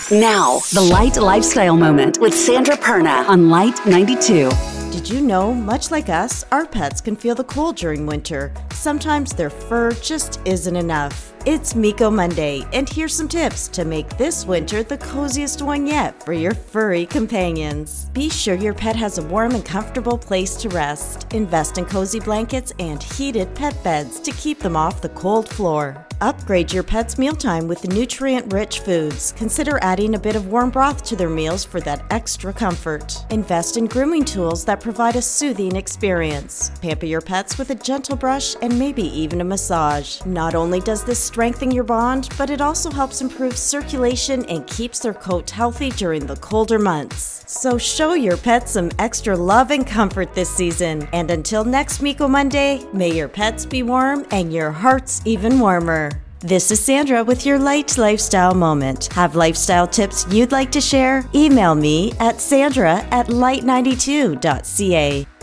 Now, the Light Lifestyle Moment with Sandra Perna on Light 92. Did you know, much like us, our pets can feel the cold during winter. Sometimes their fur just isn't enough. It's Miko Monday, and here's some tips to make this winter the coziest one yet for your furry companions. Be sure your pet has a warm and comfortable place to rest. Invest in cozy blankets and heated pet beds to keep them off the cold floor. Upgrade your pet's mealtime with nutrient-rich foods. Consider adding a bit of warm broth to their meals for that extra comfort. Invest in grooming tools that provide a soothing experience. Pamper your pets with a gentle brush and maybe even a massage. Not only does this strengthen your bond, but it also helps improve circulation and keeps their coat healthy during the colder months. So show your pets some extra love and comfort this season. And until next Miko Monday, may your pets be warm and your hearts even warmer. This is Sandra with your Light Lifestyle Moment. Have lifestyle tips you'd like to share? Email me at sandra@light92.ca.